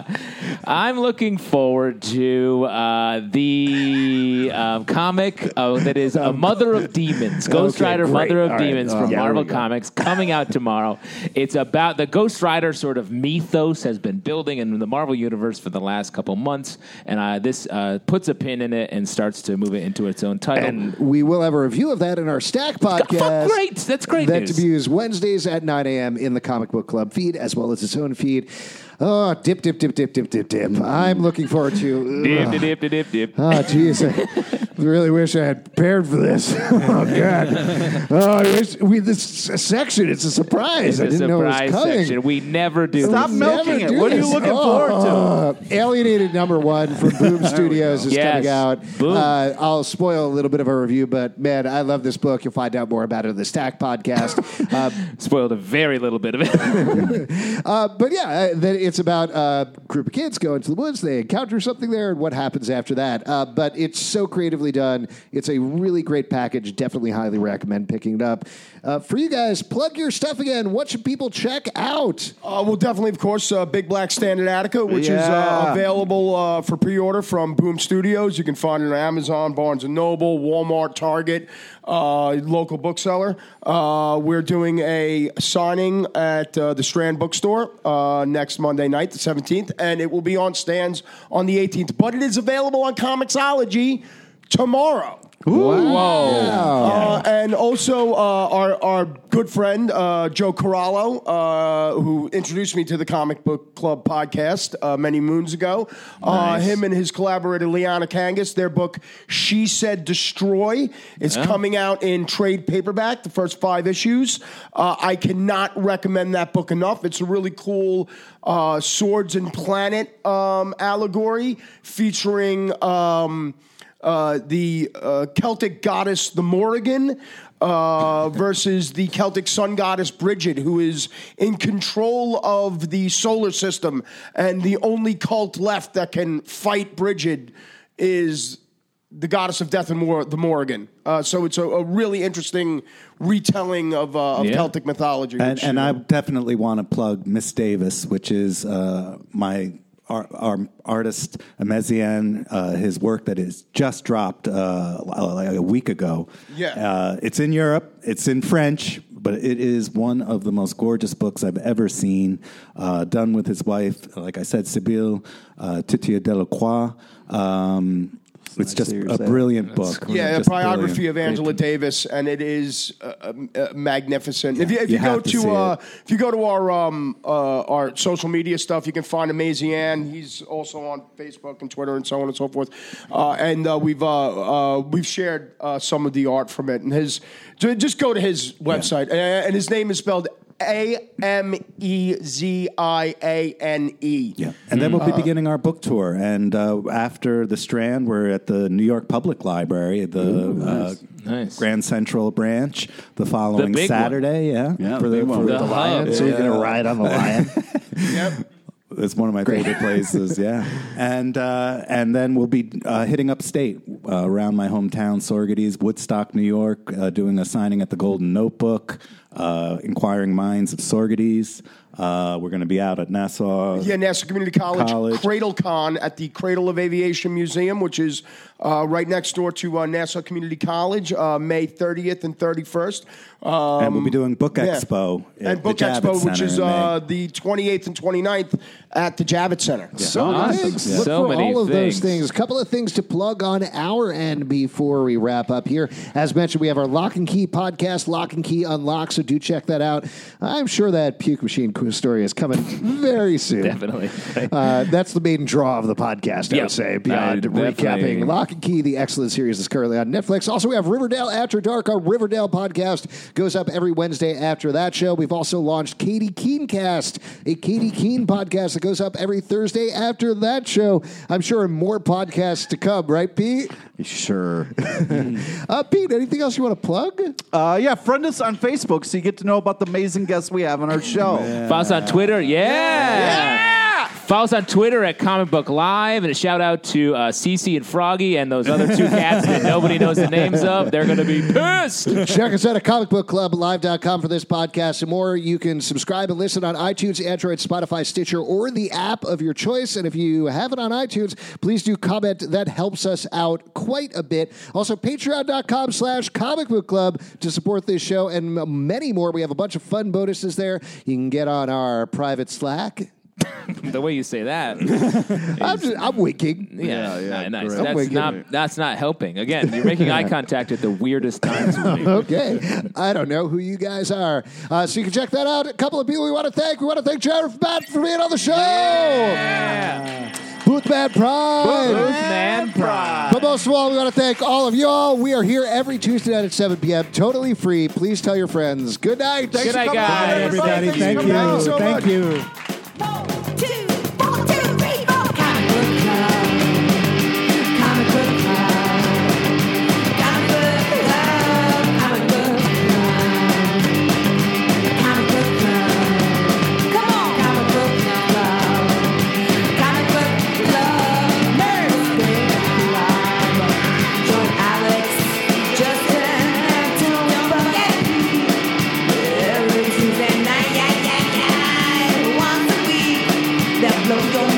S3: The comic that is a Mother of Demons, Ghost Rider,
S2: great.
S3: Mother of
S2: All right.
S3: Demons from
S2: Yeah,
S3: Marvel
S2: there we go.
S3: Comics, coming out tomorrow. It's about the Ghost Rider sort of mythos has been building in the Marvel universe for the last couple months, and this puts a pin in it and starts to move it into its own title.
S2: And we will have a review of that in our Stack podcast.
S3: Great, that's great
S2: That
S3: news.
S2: debuts Wednesdays at 9 a.m. in the Comic Book Club feed, as well as its own feed. Oh, dip. I'm looking forward to...
S3: Dip.
S2: Oh, jeez. I really wish I had prepared for this. Oh, God. Oh, I wish this section, it's a surprise. I didn't know it was coming.
S3: Section. We never do
S4: Stop
S3: this.
S4: milking it.
S2: do
S4: What are you
S2: this.
S4: looking forward to?
S2: Alienated number 1 from Boom Studios is
S3: Yes.
S2: coming out.
S3: Boom.
S2: I'll spoil a little bit of a review, but man, I love this book. You'll find out more about it in the Stack podcast.
S3: Spoiled a very little bit of it.
S2: But yeah, it's about a group of kids going to the woods. They encounter something there, and what happens after that. But it's so creatively done. It's a really great package. Definitely highly recommend picking it up. For you guys, plug your stuff again. What should people check out?
S6: Well, definitely, of course, Big Black Standard Attica, which is available for pre-order from Boom Studios. You can find it on Amazon, Barnes & Noble, Walmart, Target, local bookseller. We're doing a signing at the Strand Bookstore next Monday night, the 17th, and it will be on stands on the 18th. But it is available on Comixology tomorrow.
S3: Whoa.
S6: And also our good friend, Joe Corallo, who introduced me to the Comic Book Club podcast many moons ago.
S3: Nice.
S6: Him and his collaborator, Liana Kangas, their book, She Said Destroy, is coming out in trade paperback, the first 5 issues. I cannot recommend that book enough. It's a really cool Swords and Planet allegory featuring... the Celtic goddess, the Morrigan, versus the Celtic sun goddess, Bridget, who is in control of the solar system. And the only cult left that can fight Bridget is the goddess of death and the Morrigan. So it's a really interesting retelling of Celtic mythology.
S5: And I definitely want to plug Miss Davis, which is my... Our artist, Amezian, his work that is just dropped like a week ago.
S6: Yeah.
S5: It's in Europe. It's in French, but it is one of the most gorgeous books I've ever seen, done with his wife, like I said, Sibylle Titia Delacroix. It's just a brilliant book.
S6: Yeah, a
S5: Just
S6: biography
S5: brilliant.
S6: of Angela Davis, and it is magnificent.
S5: Yeah,
S6: If you
S5: have to see it.
S6: if you go to our social media stuff, you can find Amazian. He's also on Facebook and Twitter and so on and so forth. And we've shared some of the art from it. And just go to his website, and his name is spelled Ameziane.
S5: Yeah, and then we'll be beginning our book tour. And after the Strand, we're at the New York Public Library, at the
S3: Nice.
S5: Grand Central branch, the following
S3: big
S5: Saturday.
S3: one.
S5: Yeah,
S4: the big one.
S3: The
S2: Lion, so you're going to ride on the lion.
S6: Yep.
S5: It's one of my favorite places, yeah. And then we'll be hitting upstate around my hometown, Sorgeties, Woodstock, New York, doing a signing at the Golden Notebook, Inquiring Minds of Sorgeties. We're going to be out at Nassau.
S6: Yeah, Nassau Community College, CradleCon at the Cradle of Aviation Museum, which is right next door to Nassau Community College, May 30th and 31st.
S5: And we'll be doing Book Expo.
S6: And
S5: at
S6: Book
S5: the
S6: Expo,
S5: Javits
S6: which is
S5: Center in May.
S6: the 28th and 29th at the Javits Center.
S2: So
S3: Awesome.
S2: thanks.
S3: Yeah.
S2: Look
S3: So
S2: for
S3: many
S2: all of those
S3: things.
S2: things. A couple of things to plug on our end before we wrap up here. As mentioned, we have our Lock and Key podcast, Lock and Key Unlocked, so do check that out. I'm sure that Puke Machine story is coming very soon.
S3: Definitely.
S2: That's the main draw of the podcast, I
S3: Yep.
S2: would say, beyond
S3: Definitely.
S2: recapping Lock and Key, the excellent series that's currently on Netflix. Also, we have Riverdale After Dark. Our Riverdale podcast goes up every Wednesday after that show. We've also launched Katie Keencast, a Katie Keen podcast that goes up every Thursday after that show. I'm sure more podcasts to come, right, Pete?
S4: Sure.
S2: Pete, anything else you want to plug?
S4: Yeah, friend us on Facebook so you get to know about the amazing guests we have on our show.
S3: Follow us on Twitter. Yeah. Follow us on Twitter at Comic Book Live. And a shout out to Cece and Froggy and those other two cats that nobody knows the names of. They're going to be pissed.
S2: Check us out at comicbookclublive.com for this podcast and more. You can subscribe and listen on iTunes, Android, Spotify, Stitcher, or the app of your choice. And if you have it on iTunes, please do comment. That helps us out quite a bit. Also, patreon.com/comicbookclub to support this show and many more. We have a bunch of fun bonuses there. You can get on our private Slack.
S3: The way you say that.
S2: I'm winking.
S3: Yeah, nice.
S2: great.
S3: That's not helping. Again, you're making eye contact at the weirdest times with me.
S2: Okay. I don't know who you guys are. So you can check that out. A couple of people we want to thank. We want to thank Jared Matt for being on the show. Boothman Pride.
S3: Boothman Pride.
S2: But most of all, we want to thank all of y'all. We are here every Tuesday night at 7 p.m. Totally free. Please tell your friends. Good night. Thanks
S3: Good night,
S2: for coming
S3: guys.
S2: on,
S5: Everybody, thank you.
S2: Thank you so much.
S5: Thank you.
S9: Blow your